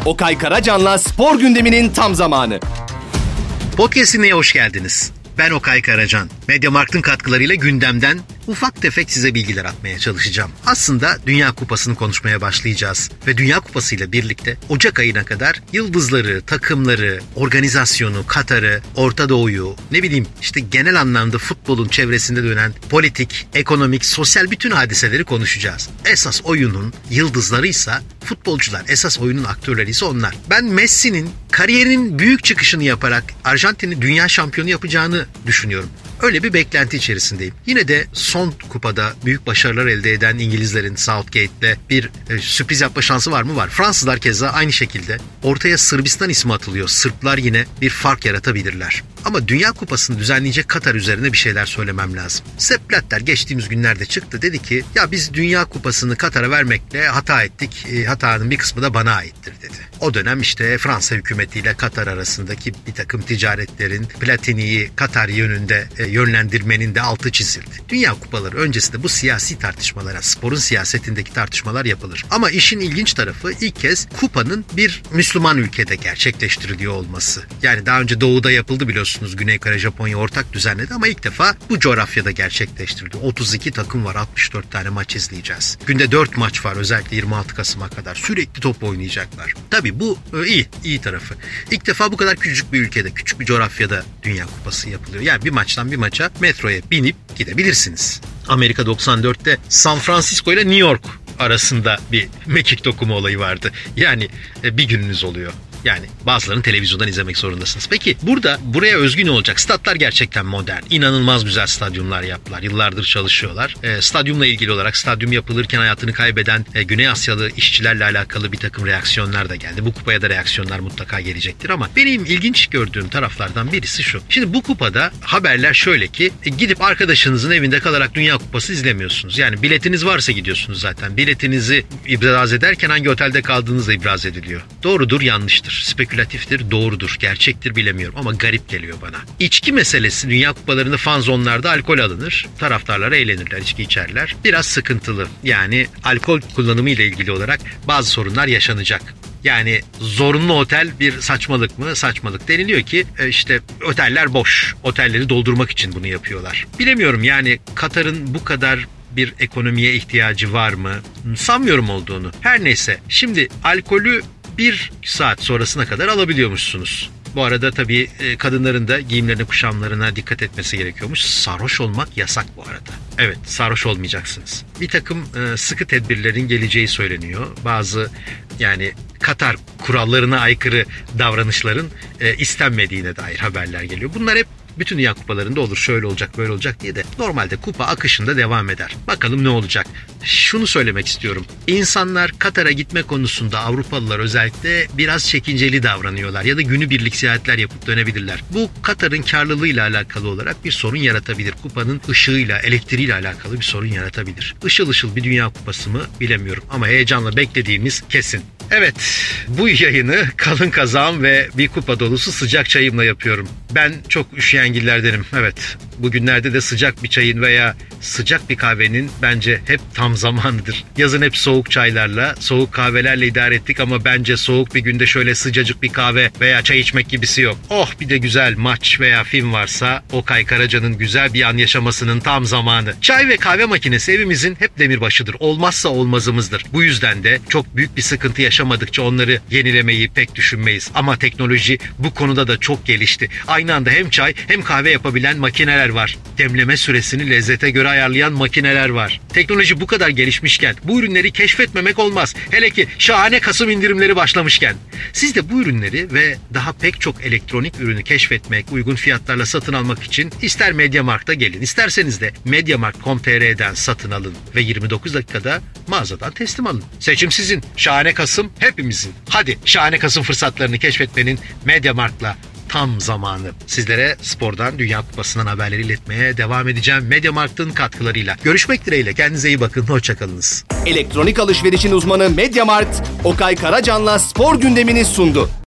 Okay Karacan'la spor gündeminin tam zamanı. Podcast'ine hoş geldiniz. Ben Okay Karacan. Mediamarkt'ın katkılarıyla gündemden ufak tefek size bilgiler atmaya çalışacağım. Aslında Dünya Kupası'nı konuşmaya başlayacağız. Ve Dünya Kupası ile birlikte Ocak ayına kadar yıldızları, takımları, organizasyonu, Katar'ı, Orta Doğu'yu, işte genel anlamda futbolun çevresinde dönen politik, ekonomik, sosyal bütün hadiseleri konuşacağız. Esas oyunun yıldızlarıysa futbolcular, esas oyunun aktörleri ise onlar. Ben Messi'nin kariyerinin büyük çıkışını yaparak Arjantin'i dünya şampiyonu yapacağını düşünüyorum. Öyle bir beklenti içerisindeyim. Yine de son kupada büyük başarılar elde eden İngilizlerin Southgate'le bir sürpriz yapma şansı var mı? Var. Fransızlar keza aynı şekilde. Ortaya Sırbistan ismi atılıyor. Sırplar yine bir fark yaratabilirler. Ama Dünya Kupası'nı düzenleyecek Katar üzerine bir şeyler söylemem lazım. Sepp Blatter geçtiğimiz günlerde çıktı. Dedi ki ya biz Dünya Kupası'nı Katar'a vermekle hata ettik. Hatanın bir kısmı da bana aittir dedi. O dönem Fransa hükümetiyle Katar arasındaki bir takım ticaretlerin Platini'yi Katar yönünde yönlendirmenin de altı çizildi. Dünya Kupaları öncesinde bu siyasi tartışmalara, sporun siyasetindeki tartışmalar yapılır. Ama işin ilginç tarafı ilk kez kupanın bir Müslüman ülkede gerçekleştiriliyor olması. Yani daha önce Doğu'da yapıldı biliyorsunuz. Güney Kore, Japonya ortak düzenledi ama ilk defa bu coğrafyada gerçekleştirildi. 32 takım var, 64 tane maç izleyeceğiz. Günde 4 maç var, özellikle 26 Kasım'a kadar. Sürekli top oynayacaklar. Tabii bu iyi tarafı. İlk defa bu kadar küçük bir ülkede, küçük bir coğrafyada Dünya Kupası yapılıyor. Yani bir maçtan bir maça metroya binip gidebilirsiniz. Amerika 94'te San Francisco ile New York arasında bir mekik dokuma olayı vardı. Yani bir gününüz oluyor. Yani bazılarını televizyondan izlemek zorundasınız. Peki buraya özgü ne olacak? Statlar gerçekten modern. İnanılmaz güzel stadyumlar yaptılar. Yıllardır çalışıyorlar. Stadyumla ilgili olarak stadyum yapılırken hayatını kaybeden Güney Asyalı işçilerle alakalı bir takım reaksiyonlar da geldi. Bu kupaya da reaksiyonlar mutlaka gelecektir ama benim ilginç gördüğüm taraflardan birisi şu. Şimdi bu kupada haberler şöyle ki gidip arkadaşınızın evinde kalarak Dünya Kupası izlemiyorsunuz. Yani biletiniz varsa gidiyorsunuz zaten. Biletinizi ibraz ederken hangi otelde kaldığınız da ibraz ediliyor. Doğrudur, yanlıştır. Spekülatiftir, doğrudur, gerçektir bilemiyorum ama garip geliyor bana. İçki meselesi, Dünya Kupalarında fan zonlarda alkol alınır. Taraftarlar eğlenirler, içki içerler. Biraz sıkıntılı. Yani alkol kullanımı ile ilgili olarak bazı sorunlar yaşanacak. Yani zorunlu otel bir saçmalık mı? Saçmalık. Deniliyor ki oteller boş. Otelleri doldurmak için bunu yapıyorlar. Bilemiyorum yani Katar'ın bu kadar bir ekonomiye ihtiyacı var mı? Sanmıyorum olduğunu. Her neyse. Şimdi alkolü 1 saat sonrasına kadar alabiliyormuşsunuz. Bu arada tabii kadınların da giyimlerine, kuşamlarına dikkat etmesi gerekiyormuş. Sarhoş olmak yasak bu arada. Evet, sarhoş olmayacaksınız. Bir takım sıkı tedbirlerin geleceği söyleniyor. Bazı Katar kurallarına aykırı davranışların istenmediğine dair haberler geliyor. Bunlar hep bütün Dünya Kupalarında olur. Şöyle olacak, böyle olacak diye de normalde kupa akışında devam eder. Bakalım ne olacak? Şunu söylemek istiyorum. İnsanlar Katar'a gitme konusunda, Avrupalılar özellikle biraz çekinceli davranıyorlar ya da günübirlik seyahatler yapıp dönebilirler. Bu Katar'ın karlılığıyla alakalı olarak bir sorun yaratabilir. Kupanın ışığıyla, elektriğiyle alakalı bir sorun yaratabilir. Işıl ışıl bir Dünya Kupası mı bilemiyorum ama heyecanla beklediğimiz kesin. Evet, bu yayını kalın kazağım ve bir kupa dolusu sıcak çayımla yapıyorum. Ben çok üşüyengillerdenim. Evet, bugünlerde de sıcak bir çayın veya sıcak bir kahvenin bence hep tam zamanıdır. Yazın hep soğuk çaylarla, soğuk kahvelerle idare ettik ama bence soğuk bir günde şöyle sıcacık bir kahve veya çay içmek gibisi yok. Oh, bir de güzel maç veya film varsa Okay Karacan'ın güzel bir an yaşamasının tam zamanı. Çay ve kahve makinesi evimizin hep demirbaşıdır. Olmazsa olmazımızdır. Bu yüzden de çok büyük bir sıkıntı yaşamadıkça onları yenilemeyi pek düşünmeyiz. Ama teknoloji bu konuda da çok gelişti. Aynı anda hem çay hem kahve yapabilen makineler var. Demleme süresini lezzete göre ayarlayan makineler var. Teknoloji bu kadar gelişmişken bu ürünleri keşfetmemek olmaz. Hele ki şahane Kasım indirimleri başlamışken. Siz de bu ürünleri ve daha pek çok elektronik ürünü keşfetmek, uygun fiyatlarla satın almak için ister Mediamarkt'a gelin, isterseniz de Mediamarkt.com.tr'den satın alın ve 29 dakikada mağazadan teslim alın. Seçim sizin. Şahane Kasım hepimizin. Hadi şahane Kasım fırsatlarını keşfetmenin Mediamarkt'la tam zamanı. Sizlere spordan, Dünya Kupası'ndan haberleri iletmeye devam edeceğim Mediamarkt'ın katkılarıyla. Görüşmek dileğiyle. Kendinize iyi bakın. Hoşçakalınız. Elektronik alışverişin uzmanı Mediamarkt, Okay Karacan'la spor gündemini sundu.